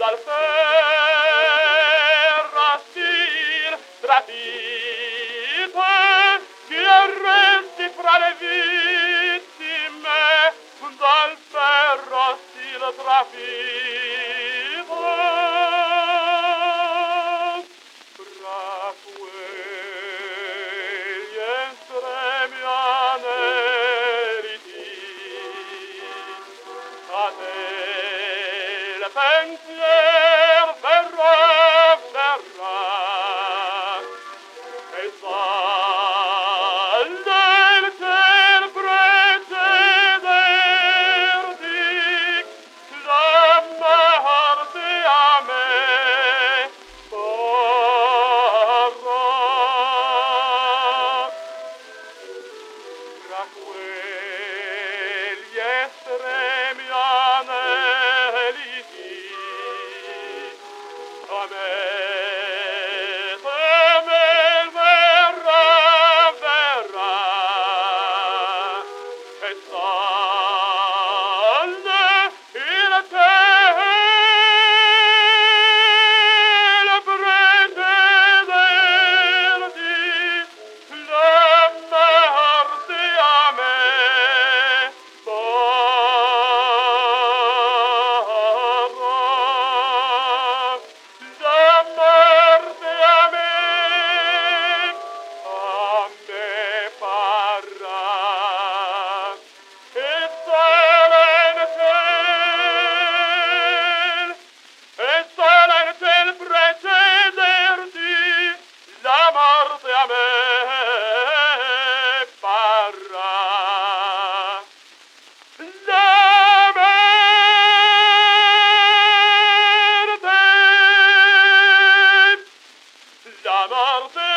dal ferrastil trafite, che arresti fra le vittime, dal ferrastil trafite. Fra quegli estremi aneliti, a te il pensier verrà, e salde il ciel precederti, l'amarte a me parrà. Tra quegli estremi aneliti, a me temel verrà, e salde il ciel precederti, l'amarte a me parrà. L'amarte a me parrà. E sale in ciel precederti, la morte a me parrà. La morte